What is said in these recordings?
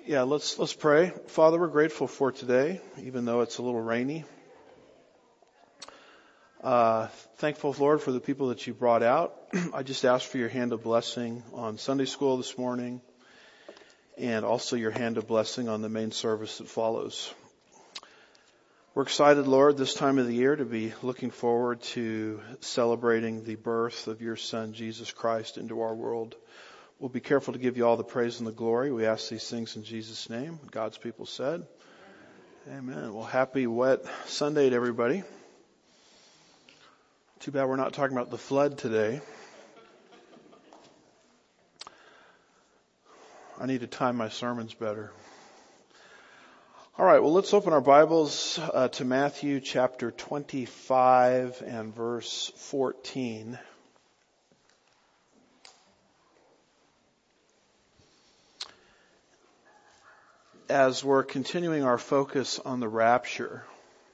Yeah, let's pray. Father, we're grateful for today, even though it's a little rainy. Thankful, Lord, for the people that you brought out. I just ask for your hand of blessing on Sunday school this morning, and also your hand of blessing on the main service that follows. We're excited, Lord, this time of the year to be looking forward to celebrating the birth of your Son, Jesus Christ, into our world. We'll be careful to give you all the praise and the glory. We ask these things in Jesus' name. God's people said, amen. Well, happy wet Sunday to everybody. Too bad we're not talking about the flood today. I need to time my sermons better. All right, well, let's open our Bibles to Matthew chapter 25 and verse 14. As we're continuing our focus on the rapture,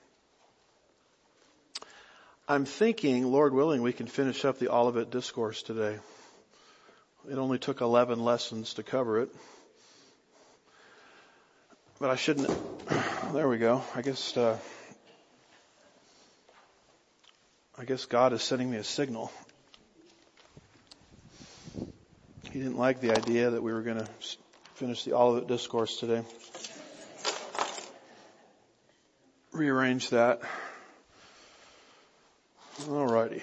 I'm thinking, Lord willing, we can finish up the Olivet Discourse today. It only took 11 lessons to cover it. But I shouldn't, there we go. I guess God is sending me a signal. He didn't like the idea that we were going to finish the Olivet Discourse today. Rearrange that. Alrighty.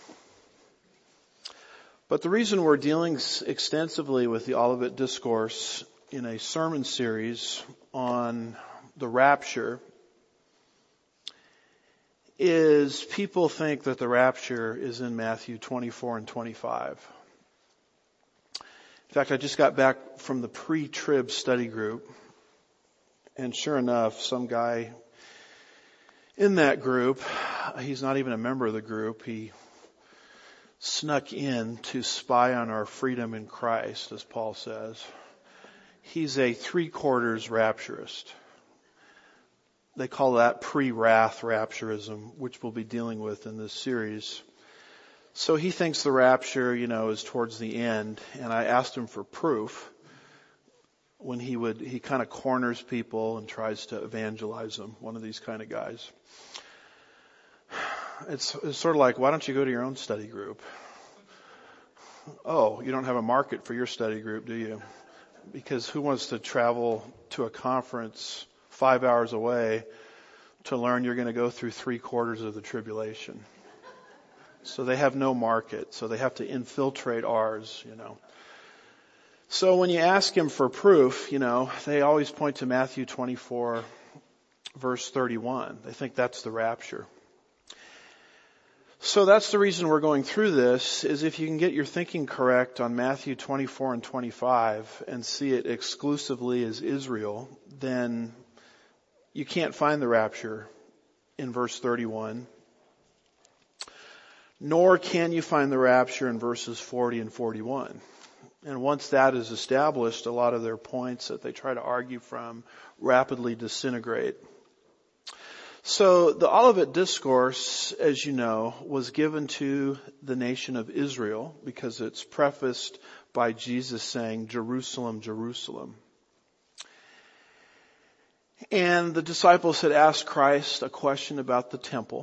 But the reason we're dealing extensively with the Olivet Discourse in a sermon series on the rapture is people think that the rapture is in Matthew 24 and 25. In fact, I just got back from the pre-trib study group, and sure enough, some guy in that group, he's not even a member of the group, he snuck in to spy on our freedom in Christ, as Paul says. He's a 3/4 rapturist. They call that pre-wrath rapturism, which we'll be dealing with in this series. So he thinks the rapture, is towards the end, and I asked him for proof when he kind of corners people and tries to evangelize them, one of these kind of guys. It's sort of like, why don't you go to your own study group? Oh, you don't have a market for your study group, do you? Because who wants to travel to a conference 5 hours away to learn you're going to go through 3/4 of the tribulation? So they have no market, so they have to infiltrate ours, So when you ask him for proof, they always point to Matthew 24, verse 31. They think that's the rapture. So that's the reason we're going through this, is if you can get your thinking correct on Matthew 24 and 25 and see it exclusively as Israel, then you can't find the rapture in verse 31. Nor can you find the rapture in verses 40 and 41. And once that is established, a lot of their points that they try to argue from rapidly disintegrate. So the Olivet Discourse, as you know, was given to the nation of Israel because it's prefaced by Jesus saying, "Jerusalem, Jerusalem." And the disciples had asked Christ a question about the temple.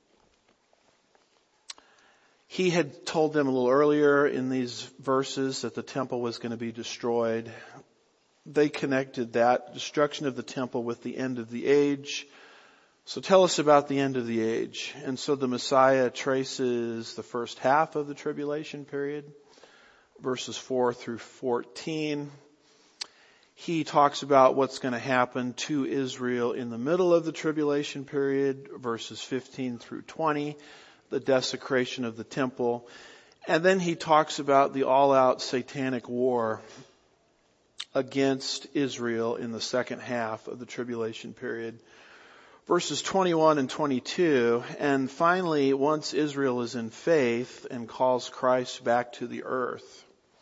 He had told them a little earlier in these verses that the temple was going to be destroyed. They connected that destruction of the temple with the end of the age. So tell us about the end of the age. And so the Messiah traces the first half of the tribulation period, verses 4 through 14. He talks about what's going to happen to Israel in the middle of the tribulation period, verses 15 through 20. The desecration of the temple. And then he talks about the all-out satanic war against Israel in the second half of the tribulation period. Verses 21 and 22. And finally, once Israel is in faith and calls Christ back to the earth,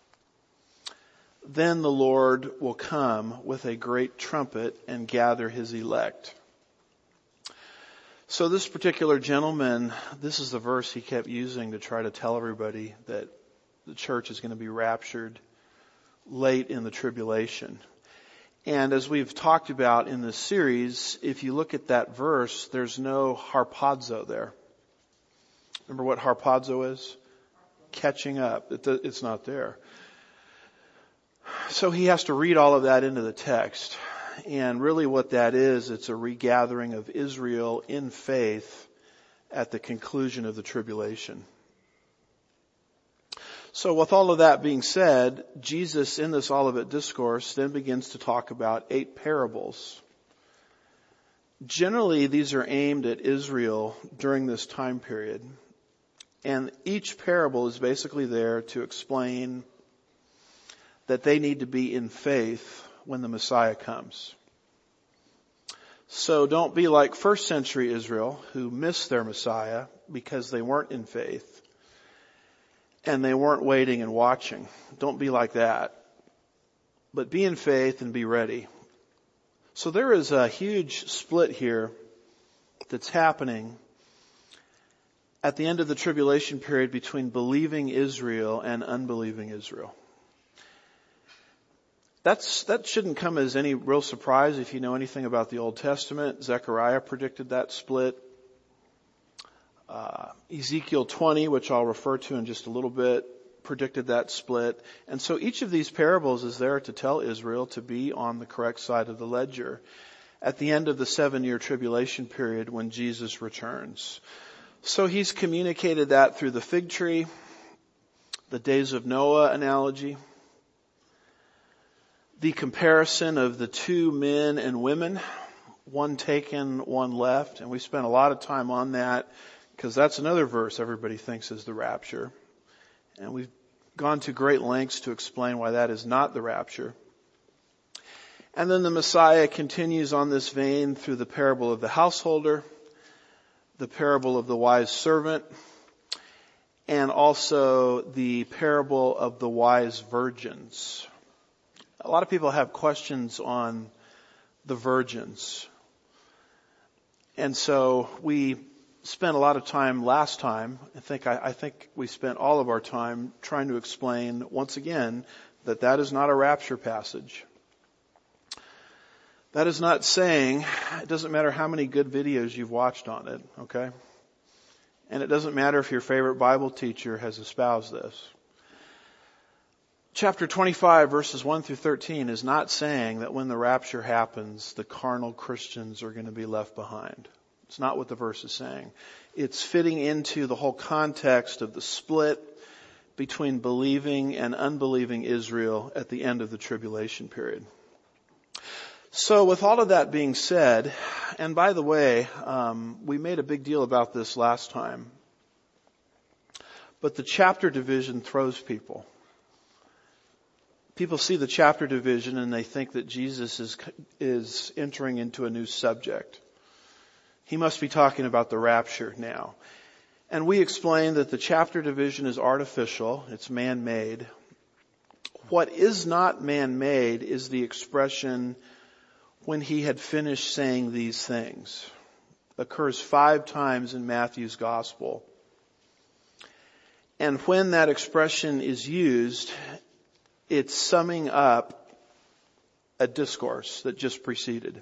then the Lord will come with a great trumpet and gather his elect. So this particular gentleman, this is the verse he kept using to try to tell everybody that the church is going to be raptured late in the tribulation. And as we've talked about in this series, if you look at that verse, there's no harpazo there. Remember what harpazo is? Catching up. It's not there. So he has to read all of that into the text. And really what that is, it's a regathering of Israel in faith at the conclusion of the tribulation. So with all of that being said, Jesus in this Olivet Discourse then begins to talk about 8 parables. Generally, these are aimed at Israel during this time period. And each parable is basically there to explain that they need to be in faith when the Messiah comes. So don't be like first century Israel who missed their Messiah because they weren't in faith. And they weren't waiting and watching. Don't be like that. But be in faith and be ready. So there is a huge split here that's happening at the end of the tribulation period between believing Israel and unbelieving Israel. That shouldn't come as any real surprise if you know anything about the Old Testament. Zechariah predicted that split. Ezekiel 20, which I'll refer to in just a little bit, predicted that split. And so each of these parables is there to tell Israel to be on the correct side of the ledger at the end of the 7-year tribulation period when Jesus returns. So he's communicated that through the fig tree, the days of Noah analogy, the comparison of the 2 men and women, one taken, one left. And we spent a lot of time on that because that's another verse everybody thinks is the rapture. And we've gone to great lengths to explain why that is not the rapture. And then the Messiah continues on this vein through the parable of the householder, the parable of the wise servant, and also the parable of the wise virgins. A lot of people have questions on the virgins. And so we spent a lot of time last time. I think we spent all of our time trying to explain once again that is not a rapture passage. That is not saying, it doesn't matter how many good videos you've watched on it, okay? And it doesn't matter if your favorite Bible teacher has espoused this. Chapter 25 verses 1 through 13 is not saying that when the rapture happens, the carnal Christians are going to be left behind. It's not what the verse is saying. It's fitting into the whole context of the split between believing and unbelieving Israel at the end of the tribulation period. So with all of that being said, and by the way, we made a big deal about this last time, but the chapter division throws people. People see the chapter division and they think that Jesus is entering into a new subject. He must be talking about the rapture now. And we explained that the chapter division is artificial. It's man-made. What is not man-made is the expression when he had finished saying these things. Occurs 5 times in Matthew's gospel. And when that expression is used, it's summing up a discourse that just preceded.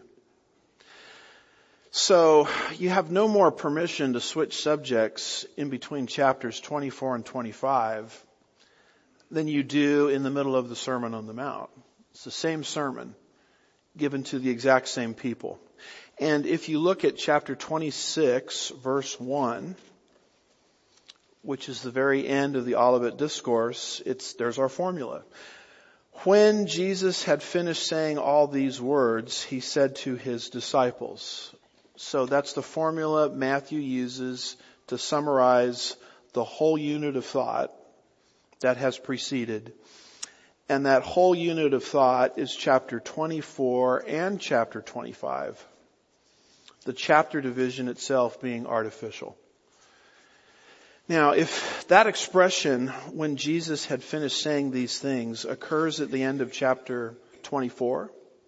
So you have no more permission to switch subjects in between chapters 24 and 25 than you do in the middle of the Sermon on the Mount. It's the same sermon given to the exact same people. And if you look at chapter 26, verse 1, which is the very end of the Olivet Discourse, there's our formula. When Jesus had finished saying all these words, he said to his disciples. So that's the formula Matthew uses to summarize the whole unit of thought that has preceded. And that whole unit of thought is chapter 24 and chapter 25. The chapter division itself being artificial. Now, if that expression, when Jesus had finished saying these things, occurs at the end of chapter 24,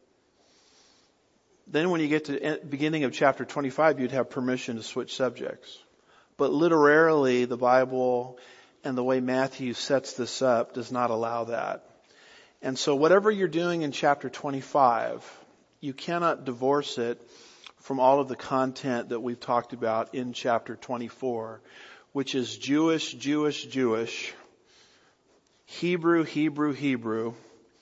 then when you get to the beginning of chapter 25, you'd have permission to switch subjects. But literarily, the Bible and the way Matthew sets this up does not allow that. And so whatever you're doing in chapter 25, you cannot divorce it from all of the content that we've talked about in chapter 24, which is Jewish, Jewish, Jewish, Hebrew, Hebrew, Hebrew.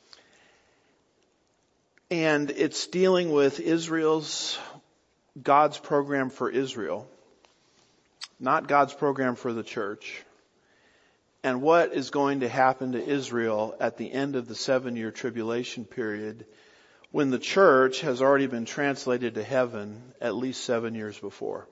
And it's dealing with God's program for Israel, not God's program for the church. And what is going to happen to Israel at the end of the 7-year tribulation period when the church has already been translated to heaven at least 7 years before.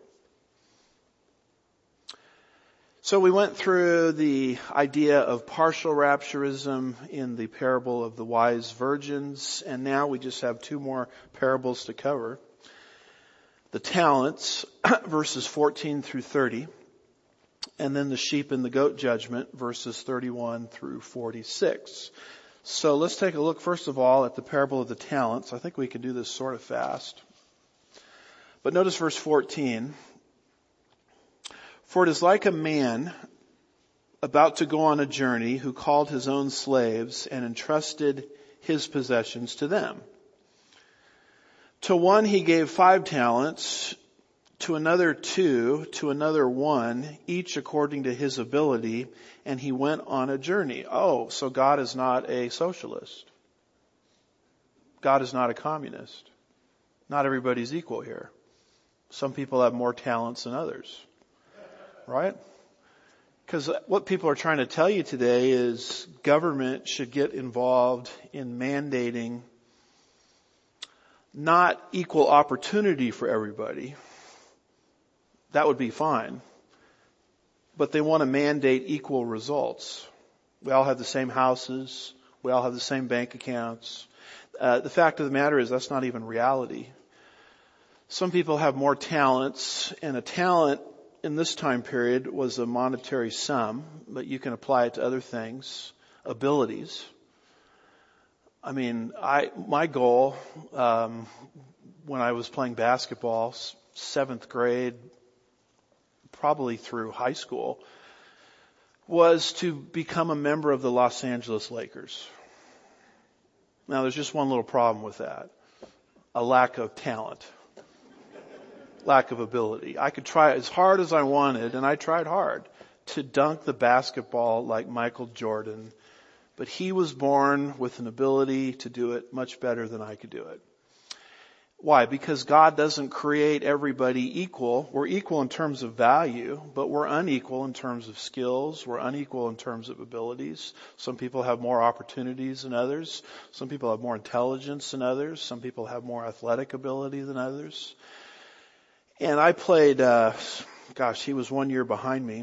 So we went through the idea of partial rapturism in the parable of the wise virgins, and now we just have 2 more parables to cover. The talents, verses 14 through 30. And then the sheep and the goat judgment, verses 31 through 46. So let's take a look first of all at the parable of the talents. I think we can do this sort of fast. But notice verse 14. For it is like a man about to go on a journey who called his own slaves and entrusted his possessions to them. To one he gave 5 talents, to another 2, to another 1, each according to his ability, and he went on a journey. Oh, so God is not a socialist. God is not a communist. Not everybody's equal here. Some people have more talents than others. Right? Because what people are trying to tell you today is government should get involved in mandating not equal opportunity for everybody. That would be fine. But they want to mandate equal results. We all have the same houses. We all have the same bank accounts. The fact of the matter is that's not even reality. Some people have more talents, and a talent in this time period was a monetary sum, but you can apply it to other things, abilities. I mean, my goal, when I was playing basketball, 7th grade, probably through high school, was to become a member of the Los Angeles Lakers. Now, there's just one little problem with that. A lack of talent. Lack of ability. I could try as hard as I wanted, and I tried hard to dunk the basketball like Michael Jordan, but he was born with an ability to do it much better than I could do it. Why? Because God doesn't create everybody equal. We're equal in terms of value, but we're unequal in terms of skills. We're unequal in terms of abilities. Some people have more opportunities than others. Some people have more intelligence than others. Some people have more athletic ability than others. And I played, he was 1 year behind me,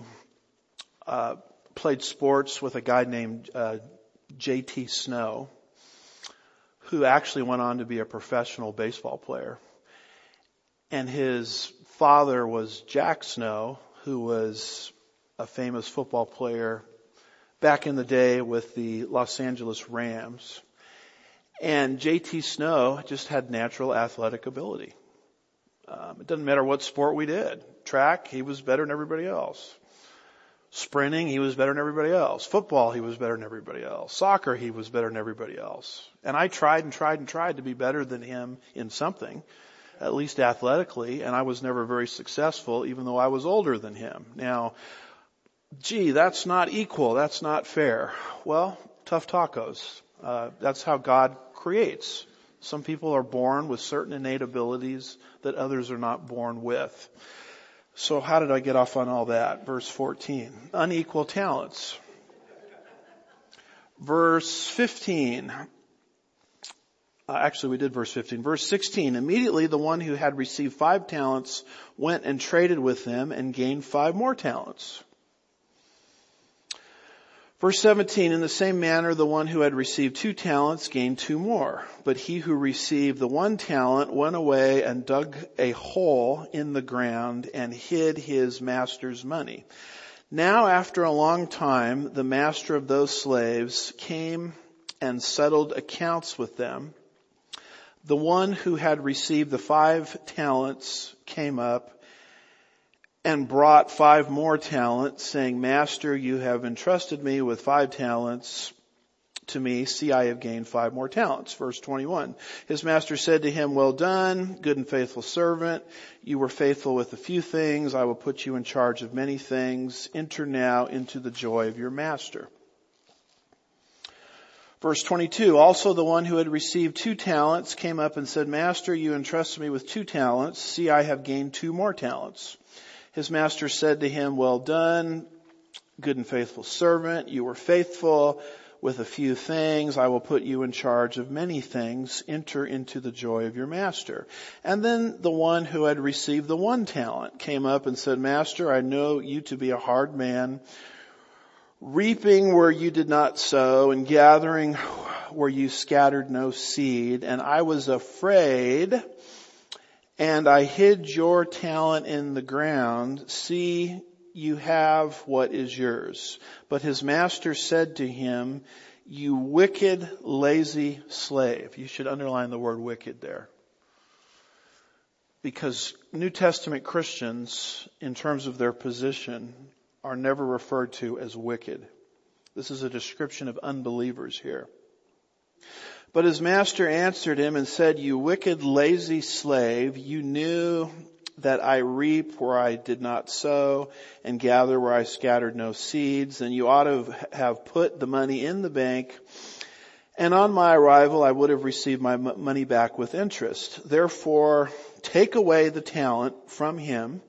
played sports with a guy named J.T. Snow, who actually went on to be a professional baseball player. And his father was Jack Snow, who was a famous football player back in the day with the Los Angeles Rams. And J.T. Snow just had natural athletic ability. It doesn't matter what sport we did. Track, he was better than everybody else. Sprinting, he was better than everybody else. Football, he was better than everybody else. Soccer, he was better than everybody else. And I tried to be better than him in something, at least athletically, and I was never very successful, even though I was older than him. Now, that's not equal. That's not fair. Well, tough tacos. That's how God creates. Some people are born with certain innate abilities that others are not born with. So how did I get off on all that? Verse 14. Unequal talents. Verse 15. Actually, we did verse 15. Verse 16. Immediately the one who had received 5 talents went and traded with them and gained 5 more talents. Verse 17, in the same manner, the one who had received 2 talents gained 2 more. But he who received the 1 talent went away and dug a hole in the ground and hid his master's money. Now, after a long time, the master of those slaves came and settled accounts with them. The one who had received the 5 talents came up and brought 5 more talents, saying, Master, you have entrusted me with 5 talents. to me, see, I have gained 5 more talents. Verse 21. His master said to him, well done, good and faithful servant. You were faithful with a few things. I will put you in charge of many things. Enter now into the joy of your master. Verse 22, also the one who had received 2 talents came up and said, Master, you entrusted me with 2 talents. See, I have gained 2 more talents. His master said to him, well done, good and faithful servant. You were faithful with a few things. I will put you in charge of many things. Enter into the joy of your master. And then the one who had received the 1 talent came up and said, Master, I know you to be a hard man, reaping where you did not sow and gathering where you scattered no seed. And I was afraid and I hid your talent in the ground. See, you have what is yours. But his master said to him, you wicked, lazy slave. You should underline the word wicked there. Because New Testament Christians, in terms of their position, are never referred to as wicked. This is a description of unbelievers here. But his master answered him and said, you wicked, lazy slave, you knew that I reap where I did not sow and gather where I scattered no seeds. And you ought to have put the money in the bank. And on my arrival, I would have received my money back with interest. Therefore, take away the talent from him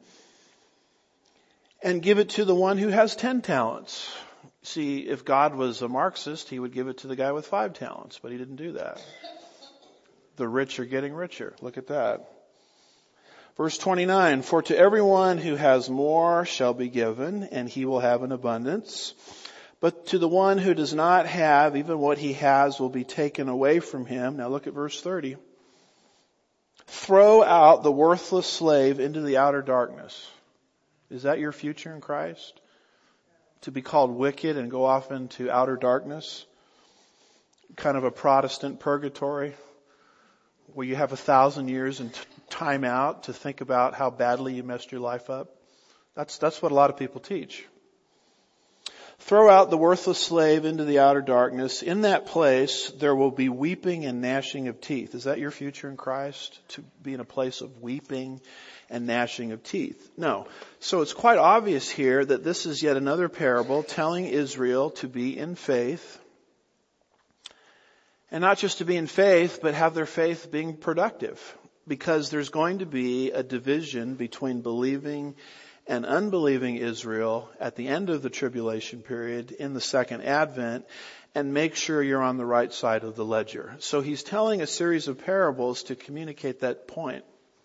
and give it to the one who has 10 talents. See, if God was a Marxist, he would give it to the guy with 5 talents, but he didn't do that. The rich are getting richer. Look at that. Verse 29, for to everyone who has more shall be given, and he will have an abundance. But to the one who does not have, even what he has will be taken away from him. Now look at verse 30. Throw out the worthless slave into the outer darkness. Is that your future in Christ? To be called wicked and go off into outer darkness? Kind of a Protestant purgatory where you have 1,000 years and time out to think about how badly you messed your life up? That's what a lot of people teach. Throw out the worthless slave into the outer darkness. In that place, there will be weeping and gnashing of teeth. Is that your future in Christ? To be in a place of weeping and gnashing of teeth? No. So it's quite obvious here that this is yet another parable telling Israel to be in faith. And not just to be in faith, but have their faith being productive. Because there's going to be a division between believing and unbelieving Israel at the end of the tribulation period in the second advent, and make sure you're on the right side of the ledger. So he's telling a series of parables to communicate that point.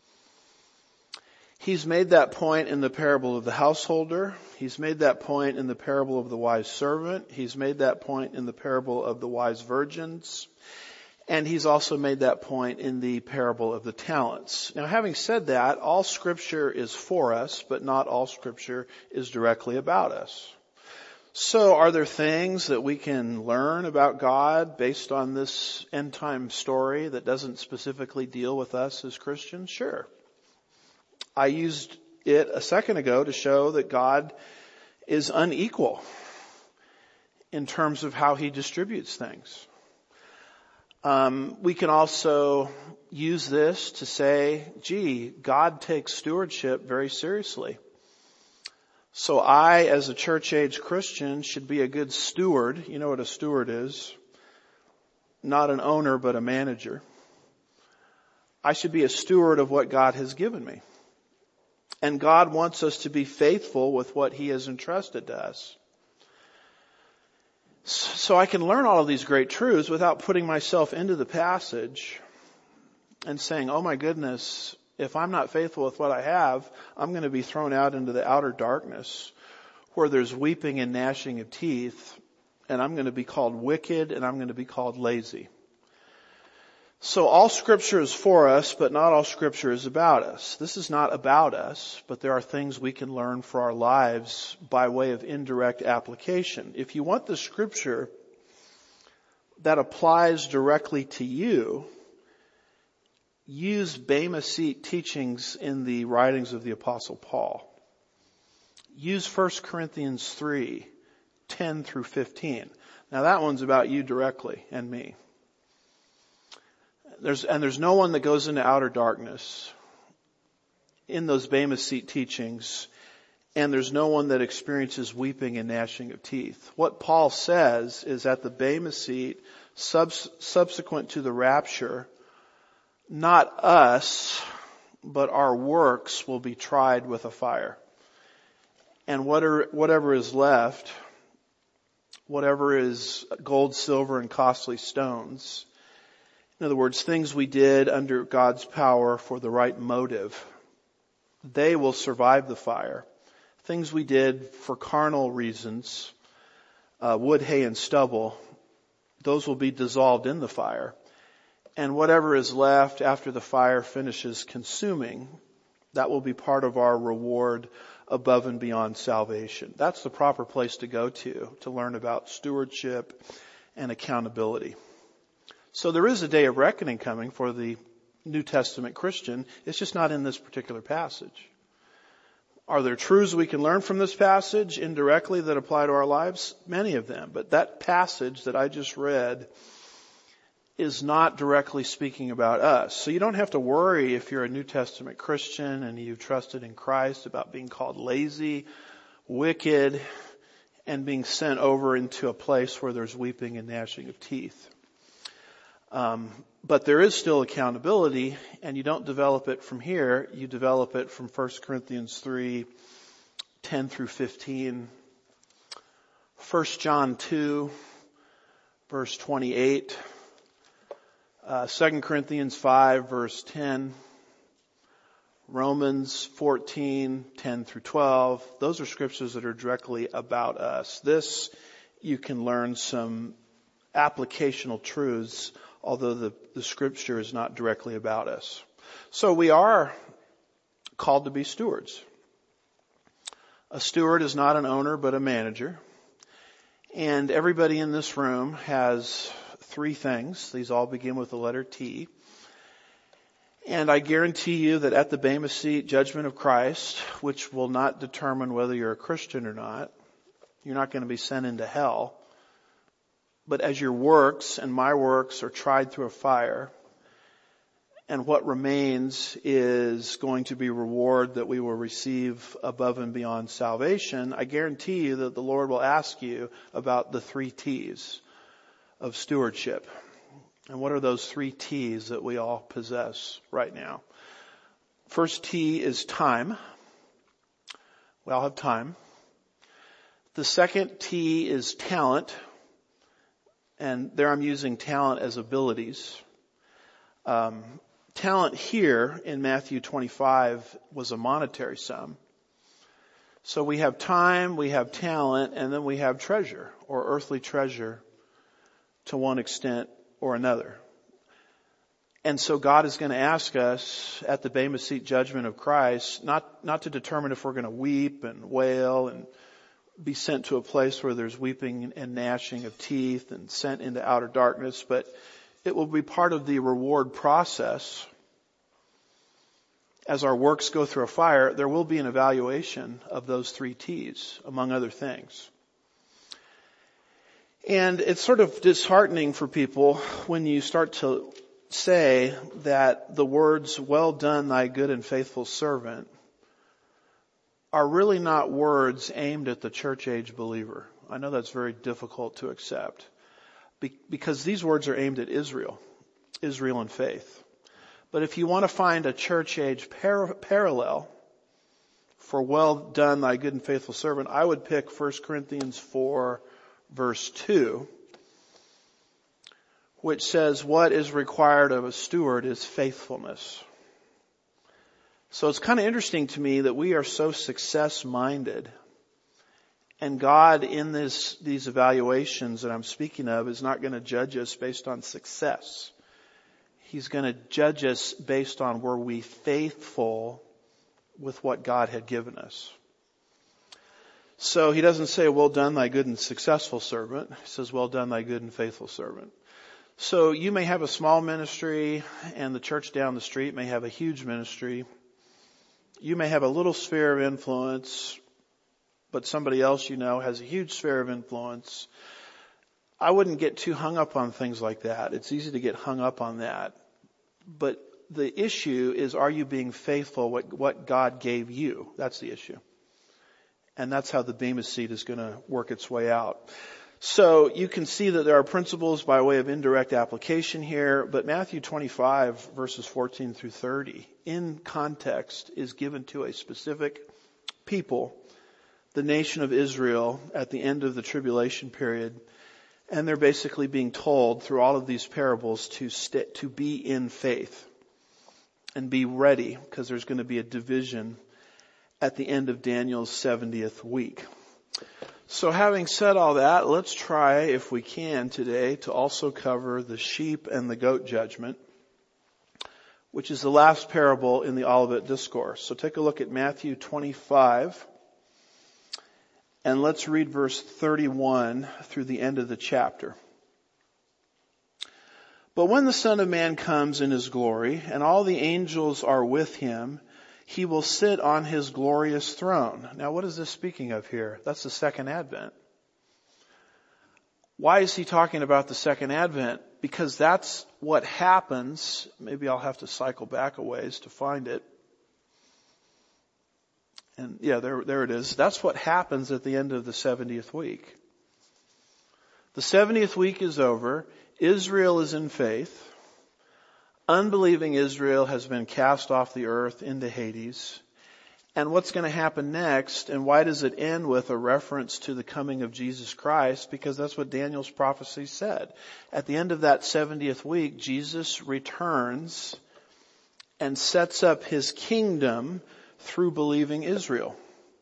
He's made that point in the parable of the householder. He's made that point in the parable of the wise servant. He's made that point in the parable of the wise virgins. And he's also made that point in the parable of the talents. Now, having said that, all Scripture is for us, but not all Scripture is directly about us. So are there things that we can learn about God based on this end time story that doesn't specifically deal with us as Christians? Sure. I used it a second ago to show that God is unequal in terms of how he distributes things. We can also use this to say, gee, God takes stewardship very seriously. So I, as a church-age Christian, should be a good steward. You know what a steward is? Not an owner, but a manager. I should be a steward of what God has given me. And God wants us to be faithful with what he has entrusted to us. So I can learn all of these great truths without putting myself into the passage and saying, oh my goodness, if I'm not faithful with what I have, I'm going to be thrown out into the outer darkness where there's weeping and gnashing of teeth, and I'm going to be called wicked and I'm going to be called lazy. So all Scripture is for us, but not all Scripture is about us. This is not about us, but there are things we can learn for our lives by way of indirect application. If you want the Scripture that applies directly to you, use Bema Seat teachings in the writings of the Apostle Paul. Use 1 Corinthians 3 10 through 15. Now that one's about you directly and me. There's no one that goes into outer darkness in those Bema Seat teachings, and there's no one that experiences weeping and gnashing of teeth. What Paul says is at the Bema Seat, subsequent to the rapture, not us, but our works will be tried with a fire. And whatever is left, whatever is gold, silver, and costly stones, in other words, things we did under God's power for the right motive, they will survive the fire. Things we did for carnal reasons, wood, hay, and stubble, those will be dissolved in the fire. And whatever is left after the fire finishes consuming, that will be part of our reward above and beyond salvation. That's the proper place to go to learn about stewardship and accountability. So there is a day of reckoning coming for the New Testament Christian. It's just not in this particular passage. Are there truths we can learn from this passage indirectly that apply to our lives? Many of them. But that passage that I just read is not directly speaking about us. So you don't have to worry if you're a New Testament Christian and you've trusted in Christ about being called lazy, wicked, and being sent over into a place where there's weeping and gnashing of teeth. But there is still accountability, and you don't develop it from here. You develop it from 1 Corinthians 3, 10 through 15. 1 John 2, verse 28. 2 Corinthians 5, verse 10. Romans 14, 10 through 12. Those are scriptures that are directly about us. This, you can learn some applicational truths, although the scripture is not directly about us. So we are called to be stewards. A steward is not an owner, but a manager. And everybody in this room has three things. These all begin with the letter T. And I guarantee you that at the Bema Seat judgment of Christ, which will not determine whether you're a Christian or not, you're not going to be sent into hell. But as your works and my works are tried through a fire, and what remains is going to be reward that we will receive above and beyond salvation, I guarantee you that the Lord will ask you about the three T's of stewardship. And what are those three T's that we all possess right now? First T is time. We all have time. The second T is talent. And there I'm using talent as abilities. Talent here in Matthew 25 was a monetary sum. So we have time, we have talent, and then we have treasure or earthly treasure to one extent or another. And so God is going to ask us at the Bema Seat judgment of Christ, not to determine if we're going to weep and wail and be sent to a place where there's weeping and gnashing of teeth and sent into outer darkness, but it will be part of the reward process. As our works go through a fire, there will be an evaluation of those three T's, among other things. And it's sort of disheartening for people when you start to say that the words, "Well done, thy good and faithful servant," are really not words aimed at the church age believer. I know that's very difficult to accept because these words are aimed at Israel and faith. But if you want to find a church age parallel for "well done, thy good and faithful servant," I would pick 1 Corinthians 4, verse 2, which says what is required of a steward is faithfulness. So it's kind of interesting to me that we are so success-minded, and God in these evaluations that I'm speaking of is not going to judge us based on success. He's going to judge us based on were we faithful with what God had given us. So he doesn't say, "Well done, thy good and successful servant." He says, "Well done, thy good and faithful servant." So you may have a small ministry and the church down the street may have a huge ministry. You may have a little sphere of influence, but somebody else you know has a huge sphere of influence. I wouldn't get too hung up on things like that. It's easy to get hung up on that. But the issue is, are you being faithful what God gave you? That's the issue. And that's how the Bema seat is going to work its way out. So you can see that there are principles by way of indirect application here, but Matthew 25 verses 14 through 30 in context is given to a specific people, the nation of Israel at the end of the tribulation period. And they're basically being told through all of these parables to be in faith and be ready, because there's going to be a division at the end of Daniel's 70th week. So having said all that, let's try, if we can today, to also cover the sheep and the goat judgment, which is the last parable in the Olivet Discourse. So take a look at Matthew 25, and let's read verse 31 through the end of the chapter. But when the Son of Man comes in his glory, and all the angels are with him, he will sit on his glorious throne. Now, what is this speaking of here? That's the second advent. Why is he talking about the second advent? Because that's what happens. Maybe I'll have to cycle back a ways to find it. And yeah, there it is. That's what happens at the end of the 70th week. The 70th week is over. Israel is in faith. Unbelieving Israel has been cast off the earth into Hades. And what's going to happen next, and why does it end with a reference to the coming of Jesus Christ? Because that's what Daniel's prophecy said. At the end of that 70th week, Jesus returns and sets up his kingdom through believing Israel.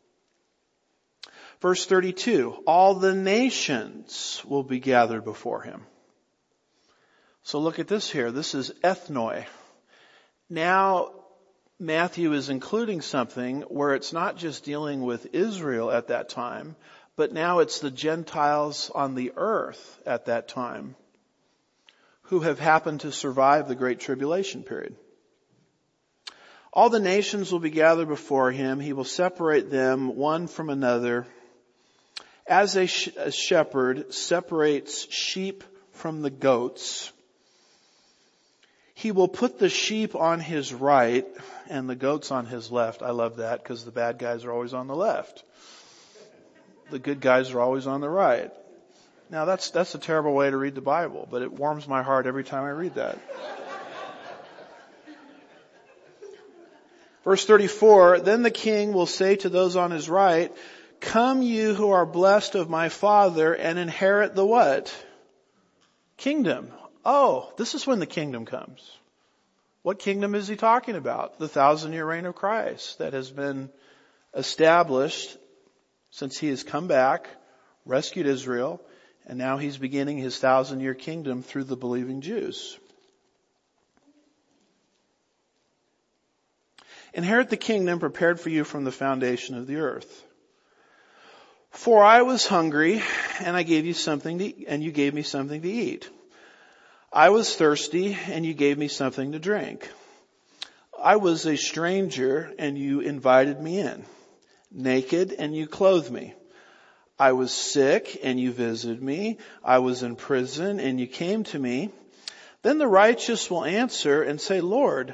Verse 32, all the nations will be gathered before him. So look at this here. This is ethnoi. Now, Matthew is including something where it's not just dealing with Israel at that time, but now it's the Gentiles on the earth at that time who have happened to survive the Great Tribulation period. All the nations will be gathered before him. He will separate them one from another, as a shepherd separates sheep from the goats. He will put the sheep on his right and the goats on his left. I love that, because the bad guys are always on the left. The good guys are always on the right. Now that's a terrible way to read the Bible, but it warms my heart every time I read that. Verse 34, then the king will say to those on his right, come you who are blessed of my Father and inherit the what? Kingdom. Oh, this is when the kingdom comes. What kingdom is he talking about? The 1,000-year reign of Christ that has been established since he has come back, rescued Israel, and now he's beginning his 1,000-year kingdom through the believing Jews. Inherit the kingdom prepared for you from the foundation of the earth. For I was hungry, and I gave you something to eat, and you gave me something to eat. I was thirsty, and you gave me something to drink. I was a stranger, and you invited me in. Naked, and you clothed me. I was sick, and you visited me. I was in prison, and you came to me. Then the righteous will answer and say, Lord,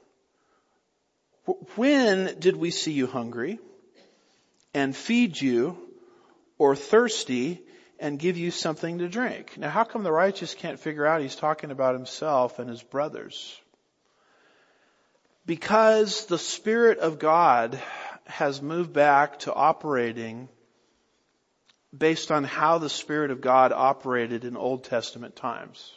when did we see you hungry and feed you, or thirsty and give you something to drink? Now, how come the righteous can't figure out he's talking about himself and his brothers? Because the Spirit of God has moved back to operating based on how the Spirit of God operated in Old Testament times.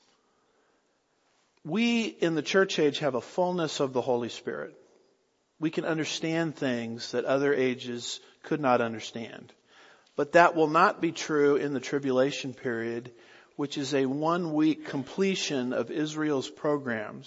We in the church age have a fullness of the Holy Spirit. We can understand things that other ages could not understand. But that will not be true in the tribulation period, which is a 1-week completion of Israel's program.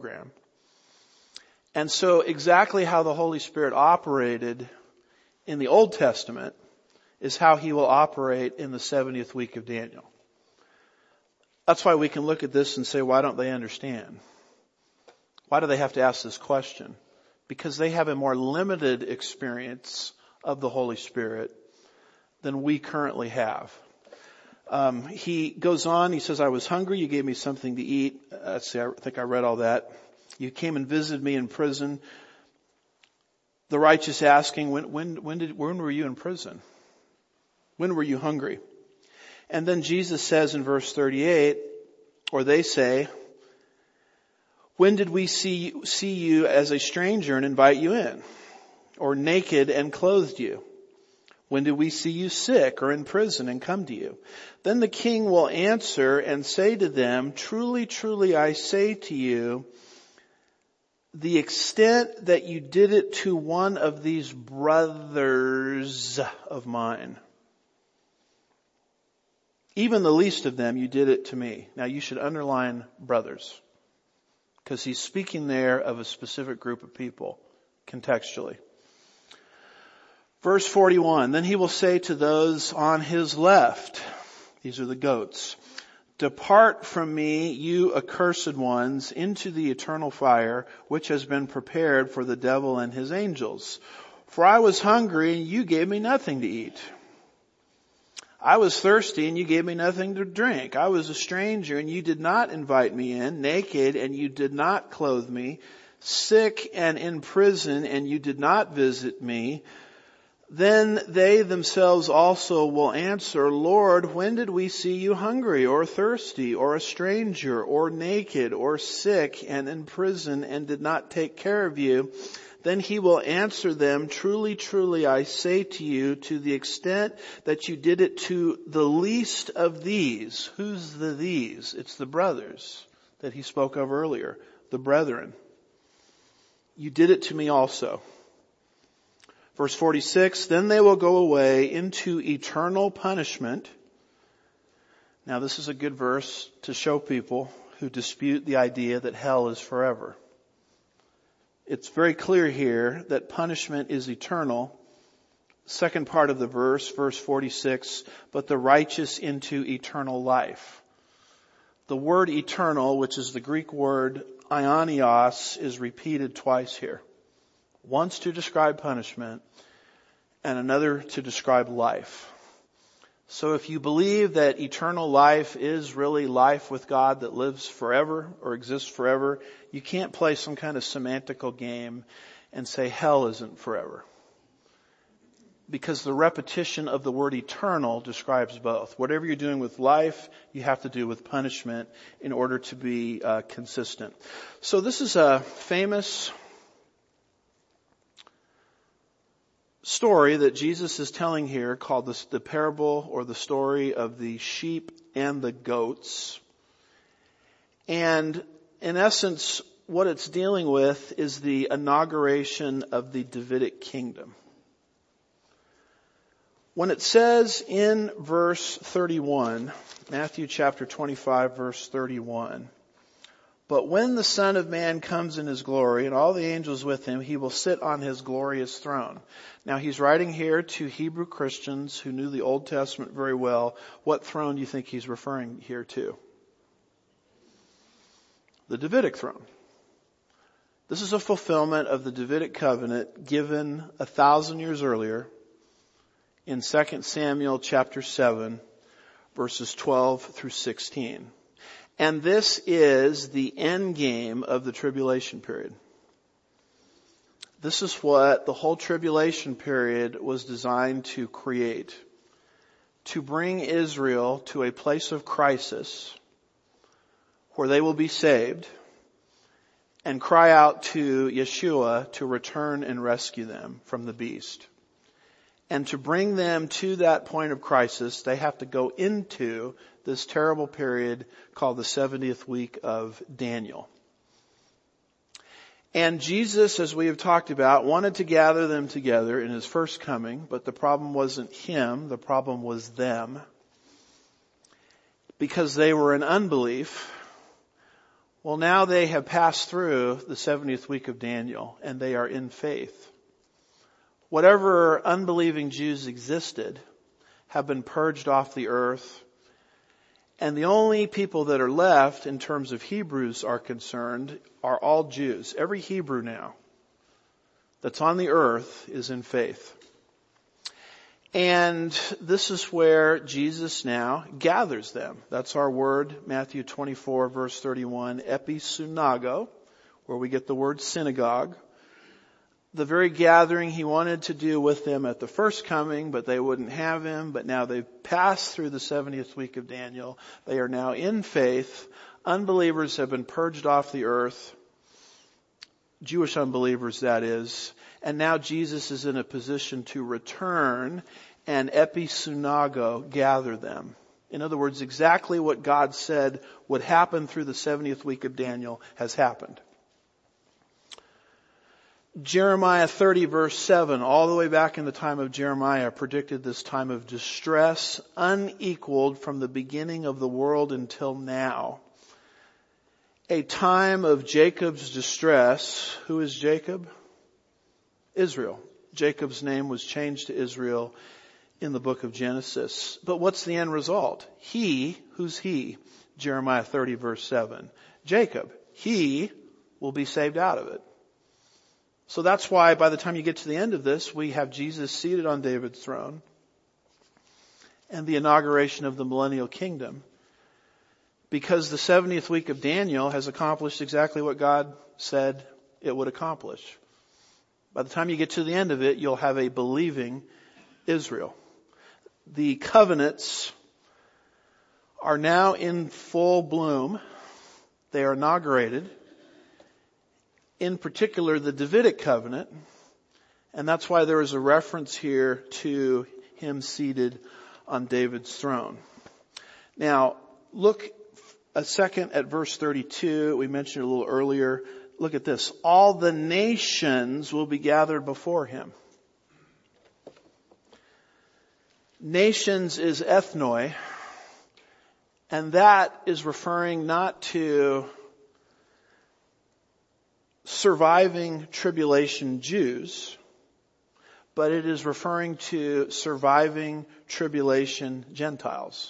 And so exactly how the Holy Spirit operated in the Old Testament is how he will operate in the 70th week of Daniel. That's why we can look at this and say, why don't they understand? Why do they have to ask this question? Because they have a more limited experience of the Holy Spirit than we currently have. He goes on, he says, I was hungry, you gave me something to eat. Let's see, I think I read all that. You came and visited me in prison. The righteous asking, when were you in prison? When were you hungry? And then Jesus says in verse 38, or they say, when did we see you as a stranger and invite you in? Or naked and clothed you? When did we see you sick or in prison and come to you? Then the king will answer and say to them, truly, truly, I say to you, the extent that you did it to one of these brothers of mine, even the least of them, you did it to me. Now you should underline brothers, because he's speaking there of a specific group of people contextually. Verse 41, then he will say to those on his left, these are the goats, depart from me, you accursed ones, into the eternal fire, which has been prepared for the devil and his angels. For I was hungry, and you gave me nothing to eat. I was thirsty, and you gave me nothing to drink. I was a stranger, and you did not invite me in, naked, and you did not clothe me, sick and in prison, and you did not visit me. Then they themselves also will answer, Lord, when did we see you hungry or thirsty or a stranger or naked or sick and in prison and did not take care of you? Then he will answer them, truly, truly, I say to you, to the extent that you did it to the least of these. Who's the these? It's the brothers that he spoke of earlier, the brethren. You did it to me also. Verse 46, then they will go away into eternal punishment. Now this is a good verse to show people who dispute the idea that hell is forever. It's very clear here that punishment is eternal. Second part of the verse, verse 46, but the righteous into eternal life. The word eternal, which is the Greek word aionios, is repeated twice here. Once to describe punishment and another to describe life. So if you believe that eternal life is really life with God that lives forever or exists forever, you can't play some kind of semantical game and say hell isn't forever. Because the repetition of the word eternal describes both. Whatever you're doing with life, you have to do with punishment in order to be consistent. So this is a famous story that Jesus is telling here called the parable or the story of the sheep and the goats. And in essence, what it's dealing with is the inauguration of the Davidic kingdom. When it says in verse 31, Matthew chapter 25 verse 31, but when the Son of Man comes in his glory and all the angels with him, he will sit on his glorious throne. Now he's writing here to Hebrew Christians who knew the Old Testament very well. What throne do you think he's referring here to? The Davidic throne. This is a fulfillment of the Davidic covenant given 1,000 years earlier in 2 Samuel chapter 7, verses 12 through 16. And this is the end game of the tribulation period. This is what the whole tribulation period was designed to create. To bring Israel to a place of crisis where they will be saved and cry out to Yeshua to return and rescue them from the beast. And to bring them to that point of crisis, they have to go into this terrible period called the 70th week of Daniel. And Jesus, as we have talked about, wanted to gather them together in his first coming, but the problem wasn't him, the problem was them. Because they were in unbelief. Well, now they have passed through the 70th week of Daniel, and they are in faith. Whatever unbelieving Jews existed have been purged off the earth. And the only people that are left in terms of Hebrews are concerned are all Jews. Every Hebrew now that's on the earth is in faith. And this is where Jesus now gathers them. That's our word, Matthew 24 verse 31, episunago, where we get the word synagogue. The very gathering he wanted to do with them at the first coming, but they wouldn't have him. But now they've passed through the 70th week of Daniel. They are now in faith. Unbelievers have been purged off the earth. Jewish unbelievers, that is. And now Jesus is in a position to return and episunago, gather them. In other words, exactly what God said would happen through the 70th week of Daniel has happened. Jeremiah 30 verse 7, all the way back in the time of Jeremiah, predicted this time of distress unequaled from the beginning of the world until now. A time of Jacob's distress. Who is Jacob? Israel. Jacob's name was changed to Israel in the book of Genesis. But what's the end result? He, who's he? Jeremiah 30 verse 7. Jacob. He will be saved out of it. So that's why by the time you get to the end of this, we have Jesus seated on David's throne and the inauguration of the millennial kingdom. Because the 70th week of Daniel has accomplished exactly what God said it would accomplish. By the time you get to the end of it, you'll have a believing Israel. The covenants are now in full bloom. They are inaugurated. In particular, the Davidic covenant. And that's why there is a reference here to him seated on David's throne. Now, look a second at verse 32. We mentioned it a little earlier. Look at this. All the nations will be gathered before him. Nations is ethnoi. And that is referring not to surviving tribulation Jews, but it is referring to surviving tribulation Gentiles.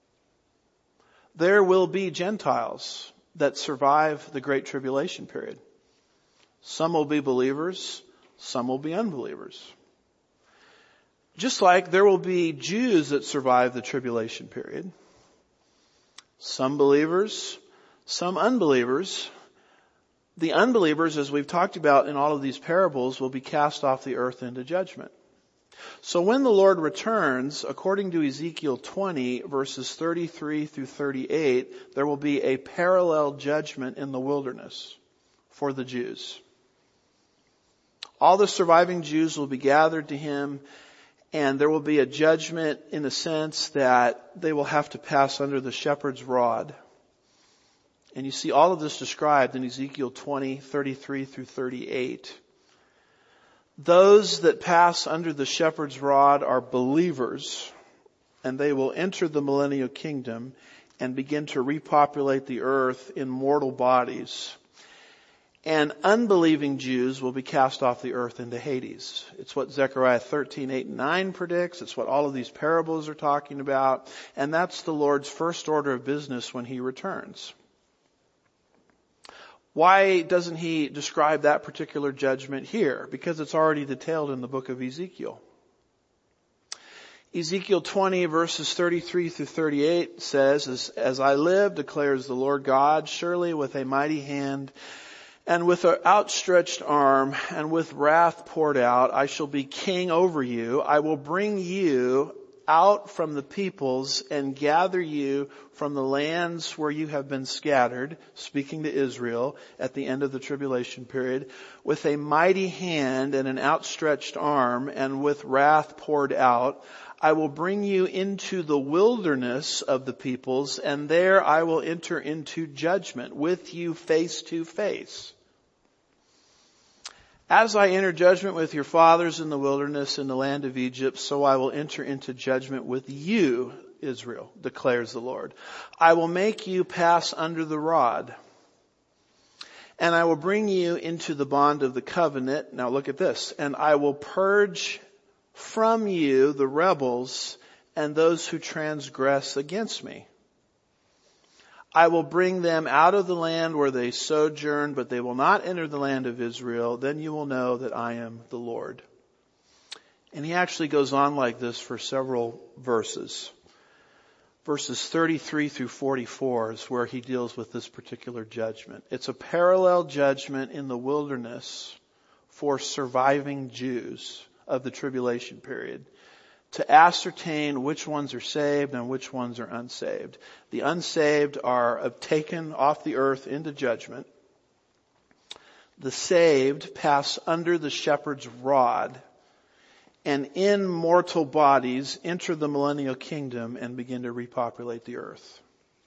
There will be Gentiles that survive the Great Tribulation period. Some will be believers, some will be unbelievers. Just like there will be Jews that survive the tribulation period. Some believers, some unbelievers. The unbelievers, as we've talked about in all of these parables, will be cast off the earth into judgment. So when the Lord returns, according to Ezekiel 20, verses 33 through 38, there will be a parallel judgment in the wilderness for the Jews. All the surviving Jews will be gathered to him, and there will be a judgment in the sense that they will have to pass under the shepherd's rod. And you see all of this described in Ezekiel 20, 33 through 38. Those that pass under the shepherd's rod are believers, and they will enter the millennial kingdom and begin to repopulate the earth in mortal bodies. And unbelieving Jews will be cast off the earth into Hades. It's what Zechariah 13, 8, and 9 predicts. It's what all of these parables are talking about. And that's the Lord's first order of business when he returns. Why doesn't he describe that particular judgment here? Because it's already detailed in the book of Ezekiel. Ezekiel 20 verses 33 through 38 says, As I live, declares the Lord God, surely with a mighty hand and with an outstretched arm and with wrath poured out, I shall be king over you. I will bring you out from the peoples and gather you from the lands where you have been scattered, speaking to Israel at the end of the tribulation period, with a mighty hand and an outstretched arm and with wrath poured out. I will bring you into the wilderness of the peoples, and there I will enter into judgment with you face to face. As I enter judgment with your fathers in the wilderness in the land of Egypt, so I will enter into judgment with you, Israel, declares the Lord. I will make you pass under the rod, and I will bring you into the bond of the covenant. Now look at this. And I will purge from you the rebels and those who transgress against me. I will bring them out of the land where they sojourn, but they will not enter the land of Israel. Then you will know that I am the Lord. And he actually goes on like this for several verses. Verses 33 through 44 is where he deals with this particular judgment. It's a parallel judgment in the wilderness for surviving Jews of the tribulation period, to ascertain which ones are saved and which ones are unsaved. The unsaved are taken off the earth into judgment. The saved pass under the shepherd's rod and in mortal bodies enter the millennial kingdom and begin to repopulate the earth.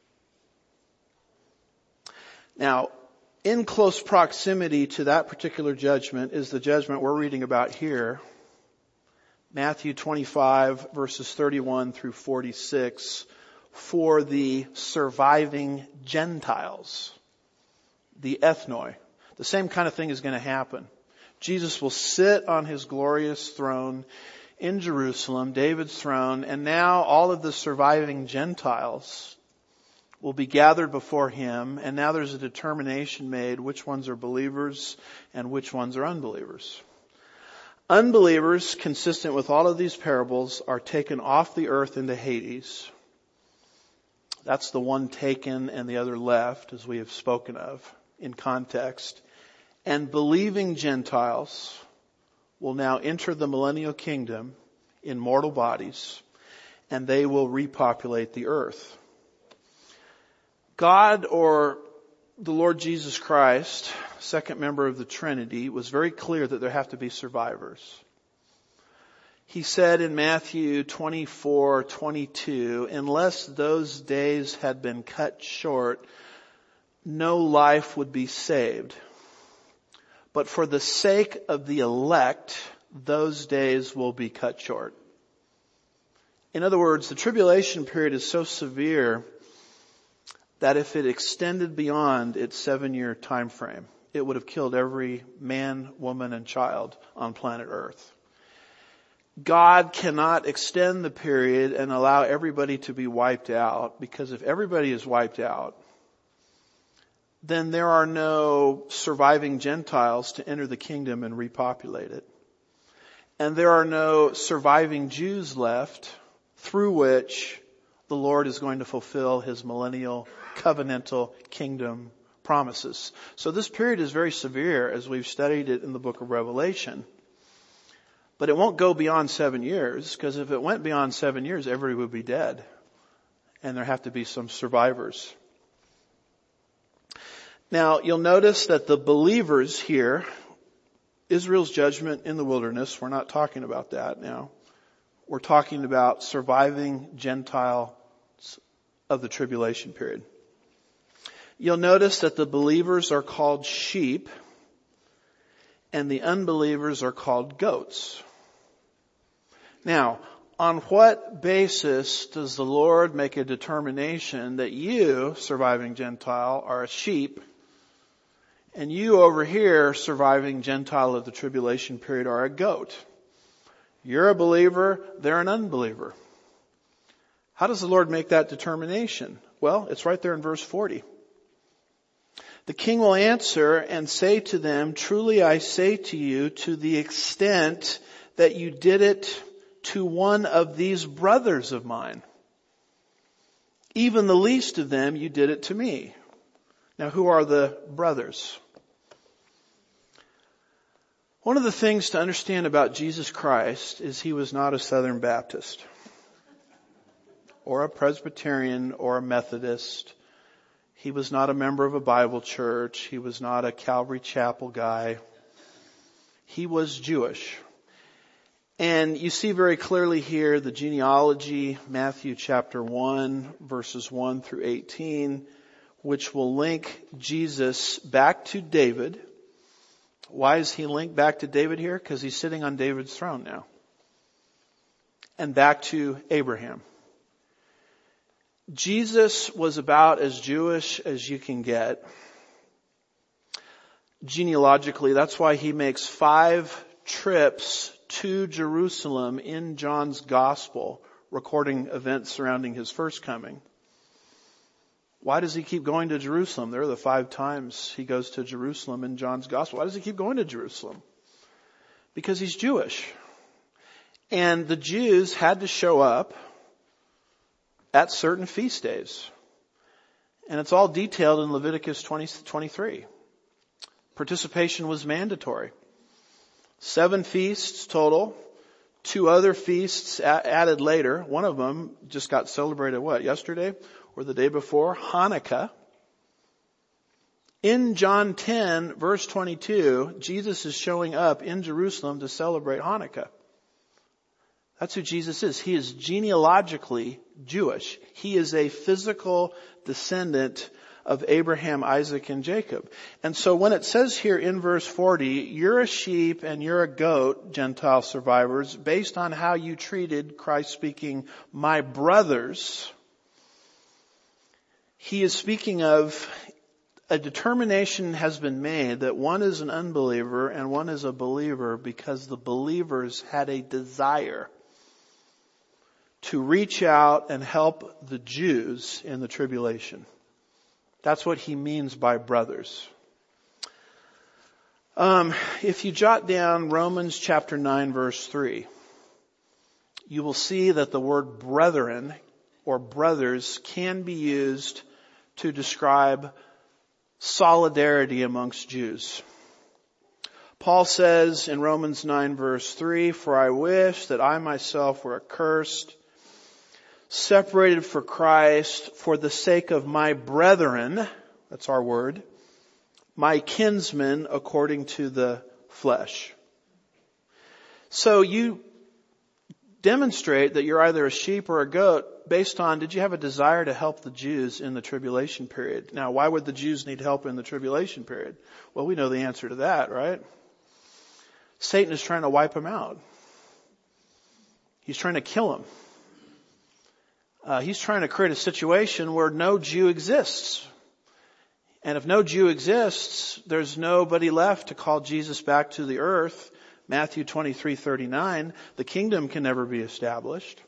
Now, in close proximity to that particular judgment is the judgment we're reading about here. Matthew 25 verses 31 through 46 for the surviving Gentiles, the ethnoi. The same kind of thing is going to happen. Jesus will sit on his glorious throne in Jerusalem, David's throne, and now all of the surviving Gentiles will be gathered before him, and now there's a determination made which ones are believers and which ones are unbelievers. Unbelievers, consistent with all of these parables, are taken off the earth into Hades. That's the one taken and the other left, as we have spoken of in context. And believing Gentiles will now enter the millennial kingdom in mortal bodies, and they will repopulate the earth. God, or the Lord Jesus Christ, second member of the Trinity, was very clear that there have to be survivors. He said in Matthew 24:22, unless those days had been cut short, no life would be saved. But for the sake of the elect, those days will be cut short. In other words, the tribulation period is so severe that if it extended beyond its 7-year time frame, it would have killed every man, woman, and child on planet Earth. God cannot extend the period and allow everybody to be wiped out, because if everybody is wiped out, then there are no surviving Gentiles to enter the kingdom and repopulate it. And there are no surviving Jews left through which the Lord is going to fulfill his millennial covenantal kingdom promises. So this period is very severe as we've studied it in the book of Revelation. But it won't go beyond 7 years, because if it went beyond 7 years, everybody would be dead. And there have to be some survivors. Now, you'll notice that the believers here, Israel's judgment in the wilderness, we're not talking about that now. We're talking about surviving Gentiles of the tribulation period. You'll notice that the believers are called sheep and the unbelievers are called goats. Now, on what basis does the Lord make a determination that you, surviving Gentile, are a sheep, and you over here, surviving Gentile of the tribulation period, are a goat? You're a believer, they're an unbeliever. How does the Lord make that determination? Well, it's right there in verse 40. The king will answer and say to them, truly I say to you, to the extent that you did it to one of these brothers of mine, even the least of them, you did it to me. Now, who are the brothers? One of the things to understand about Jesus Christ is he was not a Southern Baptist or a Presbyterian or a Methodist. He was not a member of a Bible church. He was not a Calvary Chapel guy. He was Jewish. And you see very clearly here the genealogy, Matthew chapter 1, verses 1 through 18, which will link Jesus back to David. Why is he linked back to David here? Because he's sitting on David's throne now. And back to Abraham. Jesus was about as Jewish as you can get. Genealogically, that's why he makes 5 trips to Jerusalem in John's gospel, recording events surrounding his first coming. Why does he keep going to Jerusalem? There are the 5 times he goes to Jerusalem in John's gospel. Why does he keep going to Jerusalem? Because he's Jewish. And the Jews had to show up at certain feast days. And it's all detailed in Leviticus 23. Participation was mandatory. 7 feasts total. 2 other feasts added later. One of them just got celebrated, yesterday or the day before? Hanukkah. In John 10, verse 22, Jesus is showing up in Jerusalem to celebrate Hanukkah. That's who Jesus is. He is genealogically Jewish. He is a physical descendant of Abraham, Isaac, and Jacob. And so when it says here in verse 40, you're a sheep and you're a goat, Gentile survivors, based on how you treated, Christ speaking, my brothers, he is speaking of a determination has been made that one is an unbeliever and one is a believer because the believers had a desire to reach out and help the Jews in the tribulation. That's what he means by brothers. If you jot down Romans chapter 9 verse 3, you will see that the word brethren or brothers can be used to describe solidarity amongst Jews. Paul says in Romans 9 verse 3, for I wish that I myself were accursed, separated for Christ for the sake of my brethren, that's our word, my kinsmen according to the flesh. So you demonstrate that you're either a sheep or a goat based on, did you have a desire to help the Jews in the tribulation period? Now, why would the Jews need help in the tribulation period? Well, we know the answer to that, right? Satan is trying to wipe them out. He's trying to kill them. He's trying to create a situation where no Jew exists. And if no Jew exists, there's nobody left to call Jesus back to the earth. Matthew 23:39, the kingdom can never be established.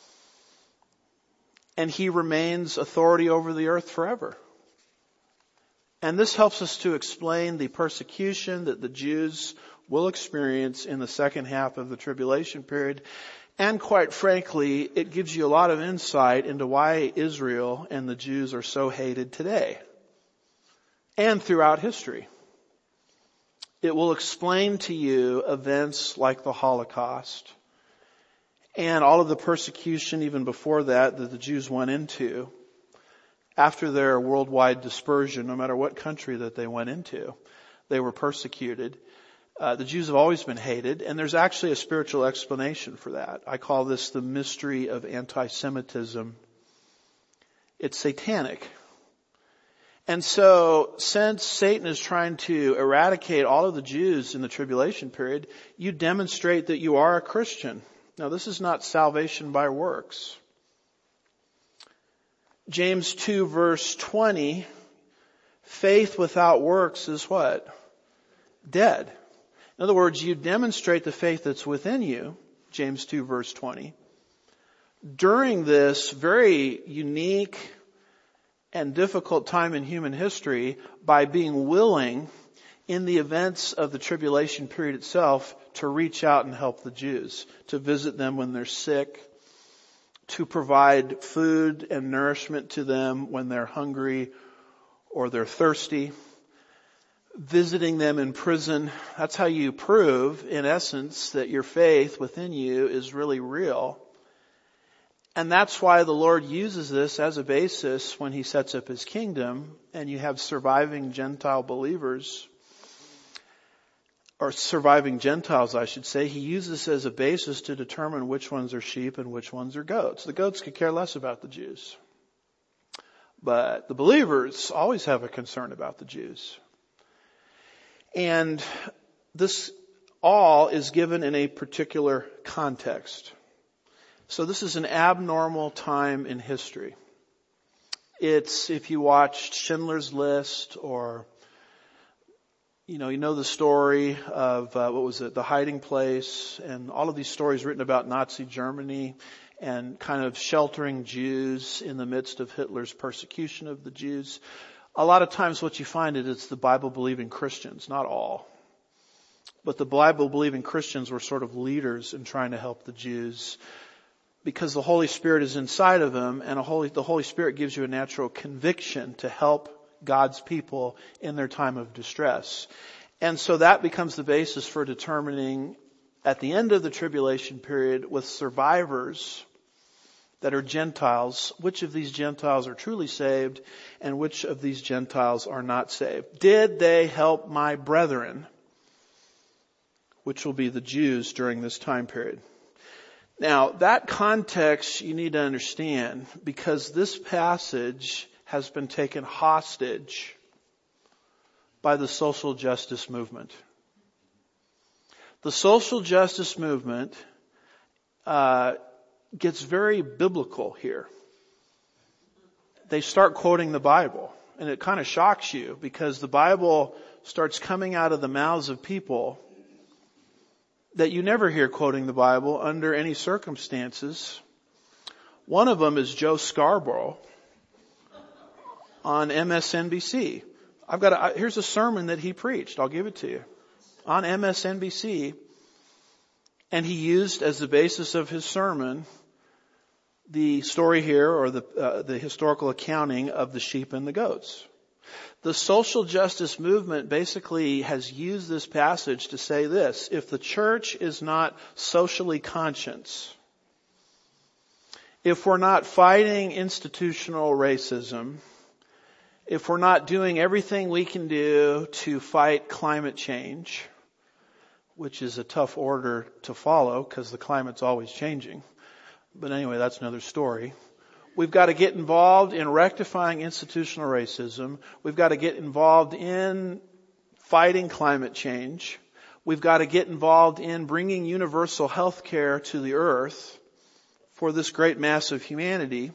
And he remains authority over the earth forever. And this helps us to explain the persecution that the Jews will experience in the second half of the tribulation period. And quite frankly, it gives you a lot of insight into why Israel and the Jews are so hated today and throughout history. It will explain to you events like the Holocaust and all of the persecution even before that the Jews went into after their worldwide dispersion. No matter what country that they went into, they were persecuted. The Jews have always been hated, and there's actually a spiritual explanation for that. I call this the mystery of anti-Semitism. It's satanic. And so, since Satan is trying to eradicate all of the Jews in the tribulation period, you demonstrate that you are a Christian. Now, this is not salvation by works. James 2 verse 20, faith without works is what? Dead. In other words, you demonstrate the faith that's within you, James 2 verse 20, during this very unique and difficult time in human history by being willing in the events of the tribulation period itself to reach out and help the Jews, to visit them when they're sick, to provide food and nourishment to them when they're hungry or they're thirsty, visiting them in prison. That's how you prove, in essence, that your faith within you is really real. And that's why the Lord uses this as a basis when he sets up his kingdom and you have surviving Gentile believers, or surviving Gentiles, I should say. He uses this as a basis to determine which ones are sheep and which ones are goats. The goats could care less about the Jews. But the believers always have a concern about the Jews. And this all is given in a particular context. So this is an abnormal time in history. It's, if you watched Schindler's List or, you know the story of, The Hiding Place, and all of these stories written about Nazi Germany and kind of sheltering Jews in the midst of Hitler's persecution of the Jews. A lot of times what you find is it's the Bible-believing Christians, not all. But the Bible-believing Christians were sort of leaders in trying to help the Jews because the Holy Spirit is inside of them, and the Holy Spirit gives you a natural conviction to help God's people in their time of distress. And so that becomes the basis for determining at the end of the tribulation period with survivors that are Gentiles, which of these Gentiles are truly saved and which of these Gentiles are not saved. Did they help my brethren, which will be the Jews during this time period? Now, that context you need to understand because this passage has been taken hostage by the social justice movement. The social justice movement gets very biblical here. They start quoting the Bible, and it kind of shocks you because the Bible starts coming out of the mouths of people that you never hear quoting the Bible under any circumstances. One of them is Joe Scarborough on MSNBC. Here's a sermon that he preached. I'll give it to you. On MSNBC. And he used as the basis of his sermon the story here, or the historical accounting of the sheep and the goats. The social justice movement basically has used this passage to say this: if the church is not socially conscious, if we're not fighting institutional racism, if we're not doing everything we can do to fight climate change, which is a tough order to follow because the climate's always changing. But anyway, that's another story. We've got to get involved in rectifying institutional racism. We've got to get involved in fighting climate change. We've got to get involved in bringing universal health care to the earth for this great mass of humanity.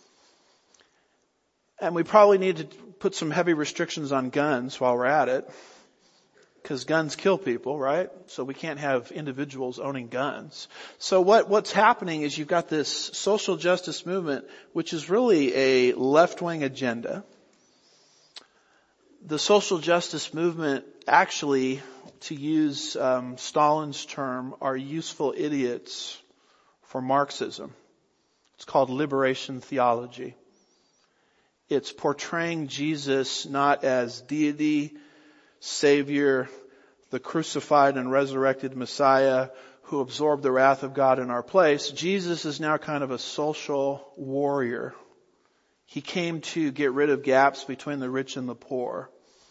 And we probably need to put some heavy restrictions on guns while we're at it. Because guns kill people, right? So we can't have individuals owning guns. So what's happening is you've got this social justice movement, which is really a left-wing agenda. The social justice movement actually, to use Stalin's term, are useful idiots for Marxism. It's called liberation theology. It's portraying Jesus not as deity, Savior, the crucified and resurrected Messiah who absorbed the wrath of God in our place. Jesus is now kind of a social warrior. He came to get rid of gaps between the rich and the poor.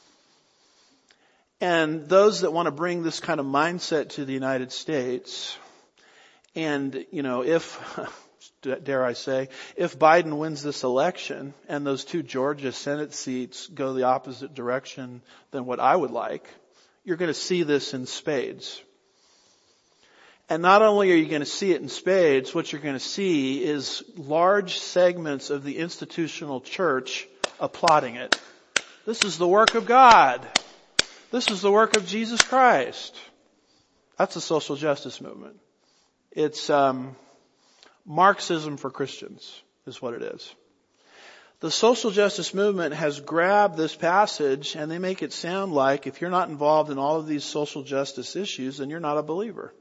And those that want to bring this kind of mindset to the United States, and, if, dare I say, if Biden wins this election and those 2 Georgia Senate seats go the opposite direction than what I would like, you're going to see this in spades. And not only are you going to see it in spades, what you're going to see is large segments of the institutional church applauding it. This is the work of God. This is the work of Jesus Christ. That's the social justice movement. It's Marxism for Christians is what it is. The social justice movement has grabbed this passage and they make it sound like if you're not involved in all of these social justice issues, then you're not a believer.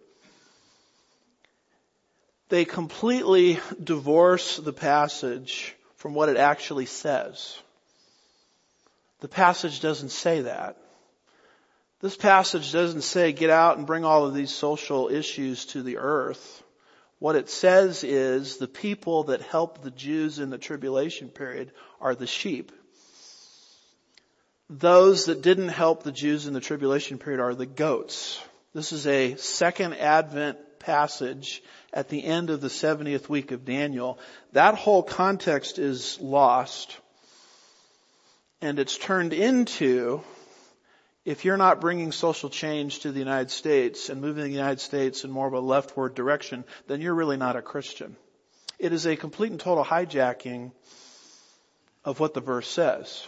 They completely divorce the passage from what it actually says. The passage doesn't say that. This passage doesn't say get out and bring all of these social issues to the earth. What it says is the people that help the Jews in the tribulation period are the sheep. Those that didn't help the Jews in the tribulation period are the goats. This is a second Advent passage at the end of the 70th week of Daniel. That whole context is lost. And it's turned into, if you're not bringing social change to the United States and moving the United States in more of a leftward direction, then you're really not a Christian. It is a complete and total hijacking of what the verse says.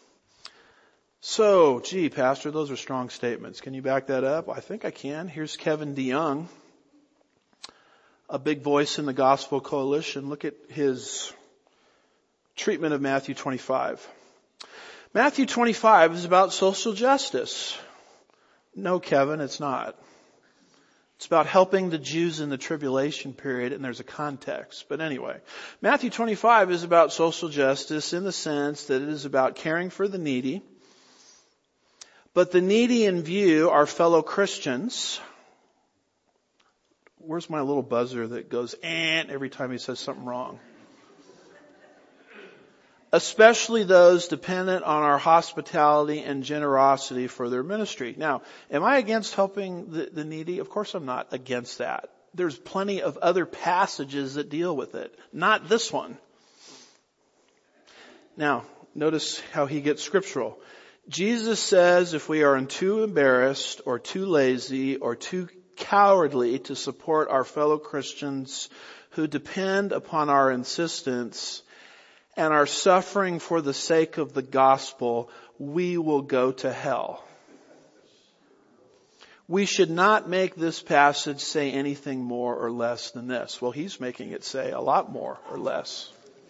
So, Pastor, those are strong statements. Can you back that up? I think I can. Here's Kevin DeYoung, a big voice in the Gospel Coalition. Look at his treatment of Matthew 25. Matthew 25 is about social justice. No, Kevin, it's not. It's about helping the Jews in the tribulation period, and there's a context. But anyway, Matthew 25 is about social justice in the sense that it is about caring for the needy. But the needy in view are fellow Christians. Where's my little buzzer that goes every time he says something wrong? Especially those dependent on our hospitality and generosity for their ministry. Now, am I against helping the needy? Of course I'm not against that. There's plenty of other passages that deal with it. Not this one. Now, notice how he gets scriptural. Jesus says if we are too embarrassed or too lazy or too cowardly to support our fellow Christians who depend upon our insistence and are suffering for the sake of the gospel, we will go to hell. We should not make this passage say anything more or less than this. Well, he's making it say a lot more or less.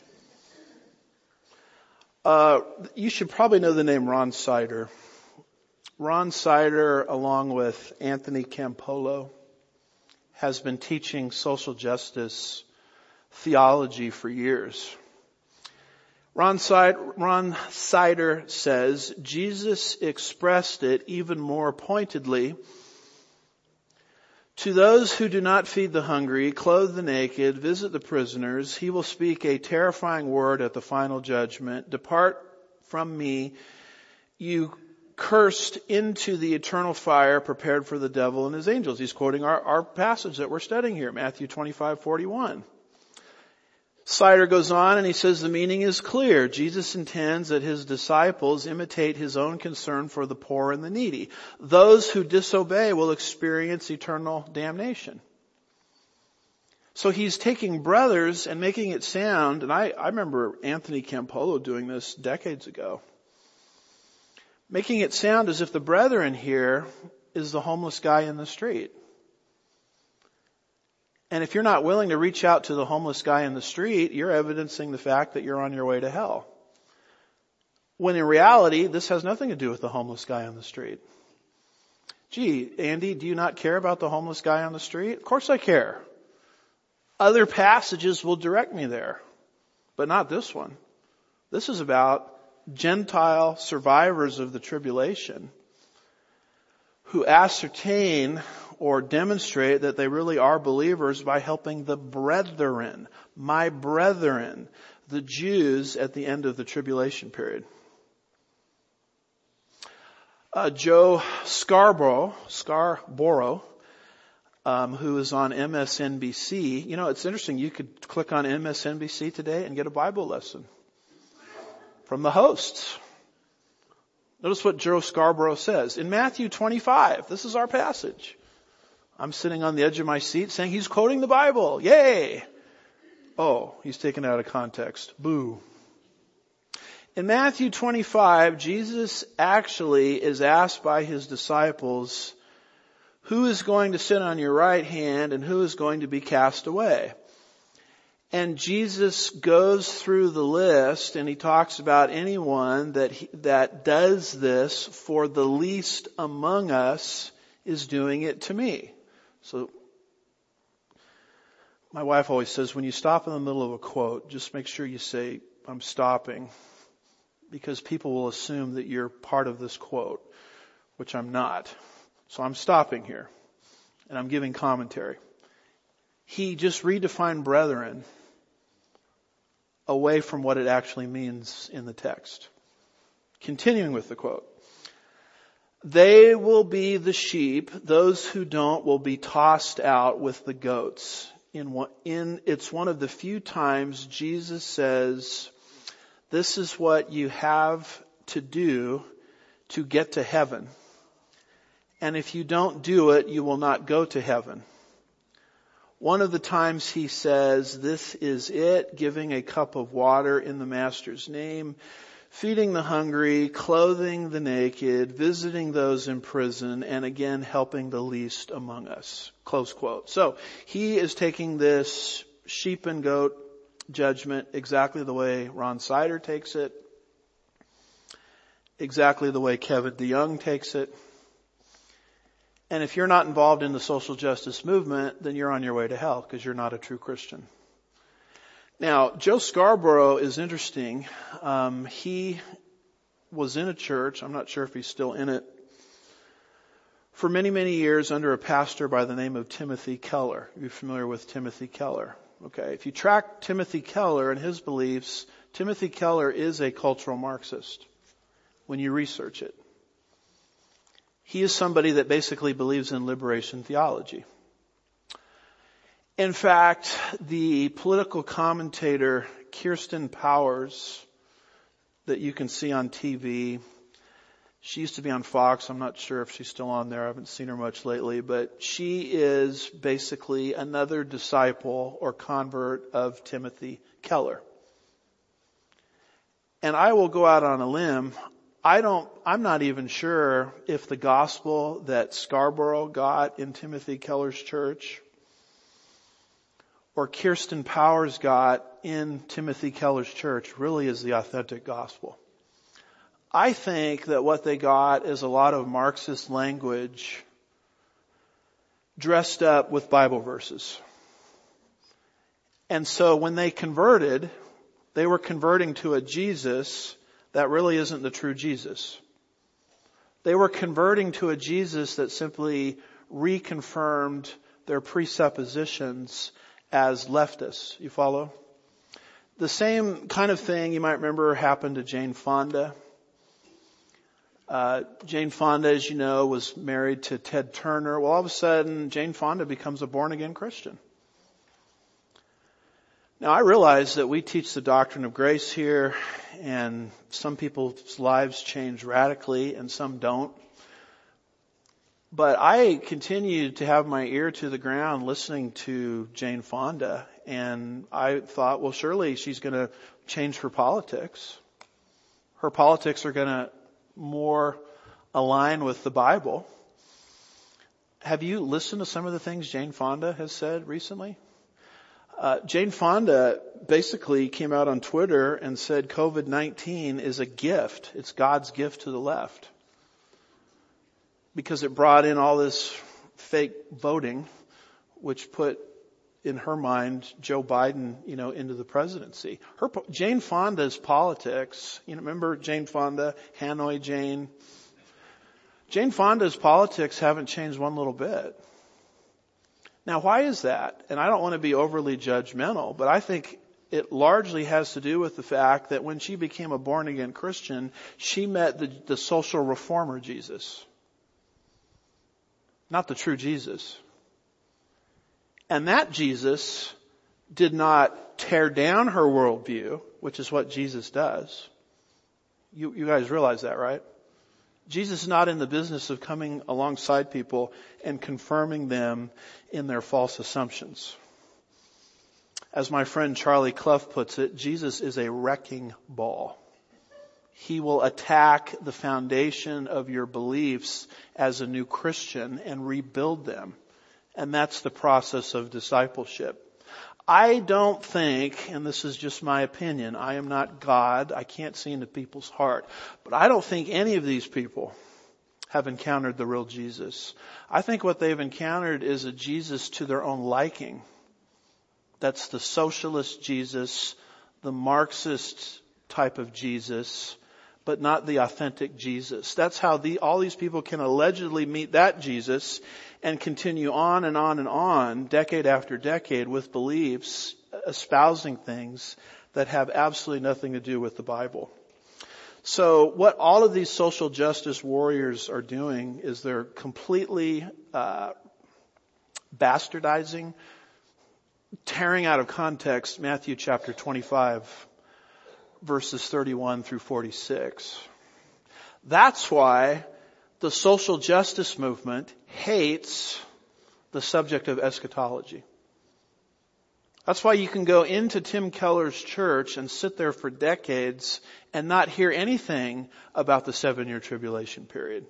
You should probably know the name Ron Sider. Ron Sider, along with Anthony Campolo, has been teaching social justice theology for years. Ron Sider says, Jesus expressed it even more pointedly. To those who do not feed the hungry, clothe the naked, visit the prisoners, he will speak a terrifying word at the final judgment. Depart from me, you cursed, into the eternal fire prepared for the devil and his angels. He's quoting our passage that we're studying here, Matthew 25:41. Sider goes on and he says the meaning is clear. Jesus intends that his disciples imitate his own concern for the poor and the needy. Those who disobey will experience eternal damnation. So he's taking brothers and making it sound, and I remember Anthony Campolo doing this decades ago, making it sound as if the brethren here is the homeless guy in the street. And if you're not willing to reach out to the homeless guy in the street, you're evidencing the fact that you're on your way to hell. When in reality, this has nothing to do with the homeless guy on the street. Gee, Andy, do you not care about the homeless guy on the street? Of course I care. Other passages will direct me there, but not this one. This is about Gentile survivors of the tribulation who ascertain or demonstrate that they really are believers by helping the brethren, my brethren, the Jews at the end of the tribulation period. Joe Scarborough, who is on MSNBC. You know, it's interesting. You could click on MSNBC today and get a Bible lesson from the hosts. Notice what Joe Scarborough says. In Matthew 25, this is our passage. I'm sitting on the edge of my seat saying he's quoting the Bible. Yay! Oh, he's taken it out of context. Boo. In Matthew 25, Jesus actually is asked by his disciples, who is going to sit on your right hand and who is going to be cast away? And Jesus goes through the list and he talks about anyone that does this for the least among us is doing it to me. So my wife always says, when you stop in the middle of a quote, just make sure you say, I'm stopping, because people will assume that you're part of this quote, which I'm not. So I'm stopping here and I'm giving commentary. He just redefined brethren away from what it actually means in the text. Continuing with the quote. They will be the sheep. Those who don't will be tossed out with the goats. It's one of the few times Jesus says, this is what you have to do to get to heaven. And if you don't do it, you will not go to heaven. One of the times he says, this is it, giving a cup of water in the Master's name, feeding the hungry, clothing the naked, visiting those in prison, and again, helping the least among us. Close quote. So he is taking this sheep and goat judgment exactly the way Ron Sider takes it, exactly the way Kevin DeYoung takes it. And if you're not involved in the social justice movement, then you're on your way to hell because you're not a true Christian. Now, Joe Scarborough is interesting. He was in a church, I'm not sure if he's still in it, for many, many years under a pastor by the name of Timothy Keller. You're familiar with Timothy Keller. Okay, if you track Timothy Keller and his beliefs, Timothy Keller is a cultural Marxist when you research it. He is somebody that basically believes in liberation theology. In fact, the political commentator Kirsten Powers that you can see on TV, she used to be on Fox. I'm not sure if she's still on there. I haven't seen her much lately, but she is basically another disciple or convert of Timothy Keller. And I will go out on a limb. I'm not even sure if the gospel that Scarborough got in Timothy Keller's church or Kirsten Powers got in Timothy Keller's church really is the authentic gospel. I think that what they got is a lot of Marxist language dressed up with Bible verses. And so when they converted, they were converting to a Jesus that really isn't the true Jesus. They were converting to a Jesus that simply reconfirmed their presuppositions as leftists. You follow? The same kind of thing you might remember happened to Jane Fonda. Jane Fonda, as you know, was married to Ted Turner. Well, all of a sudden, Jane Fonda becomes a born-again Christian. Now, I realize that we teach the doctrine of grace here, and some people's lives change radically and some don't. But I continued to have my ear to the ground listening to Jane Fonda, and I thought, well, surely she's going to change her politics. Her politics are going to more align with the Bible. Have you listened to some of the things Jane Fonda has said recently? Jane Fonda basically came out on Twitter and said COVID-19 is a gift. It's God's gift to the left. Because it brought in all this fake voting, which put, in her mind, Joe Biden, into the presidency. Jane Fonda's politics, remember Jane Fonda, Hanoi Jane? Jane Fonda's politics haven't changed one little bit. Now, why is that? And I don't want to be overly judgmental, but I think it largely has to do with the fact that when she became a born-again Christian, she met the social reformer Jesus. Not the true Jesus. And that Jesus did not tear down her worldview, which is what Jesus does. You guys realize that, right? Jesus is not in the business of coming alongside people and confirming them in their false assumptions. As my friend Charlie Clough puts it, Jesus is a wrecking ball. He will attack the foundation of your beliefs as a new Christian and rebuild them. And that's the process of discipleship. I don't think, and this is just my opinion, I am not God, I can't see into people's heart, but I don't think any of these people have encountered the real Jesus. I think what they've encountered is a Jesus to their own liking. That's the socialist Jesus, the Marxist type of Jesus, but not the authentic Jesus. That's how all these people can allegedly meet that Jesus and continue on and on and on, decade after decade, with beliefs, espousing things that have absolutely nothing to do with the Bible. So what all of these social justice warriors are doing is they're completely bastardizing, tearing out of context Matthew chapter 25, verses 31 through 46. That's why the social justice movement hates the subject of eschatology. That's why you can go into Tim Keller's church and sit there for decades and not hear anything about the 7-year tribulation period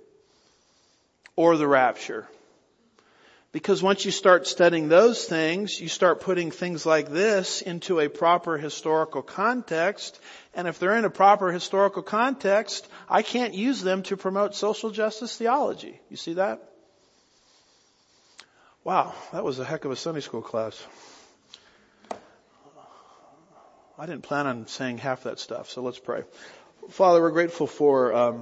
or the rapture. Because once you start studying those things, you start putting things like this into a proper historical context. And if they're in a proper historical context, I can't use them to promote social justice theology. You see that? Wow, that was a heck of a Sunday school class. I didn't plan on saying half that stuff, so let's pray. Father, we're grateful for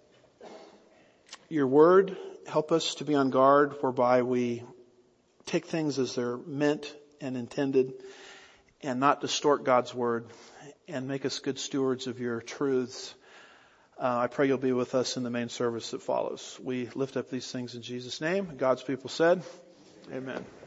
your word. Help us to be on guard whereby we take things as they're meant and intended and not distort God's word, and make us good stewards of your truths. I pray you'll be with us in the main service that follows. We lift up these things in Jesus' name. God's people said, amen.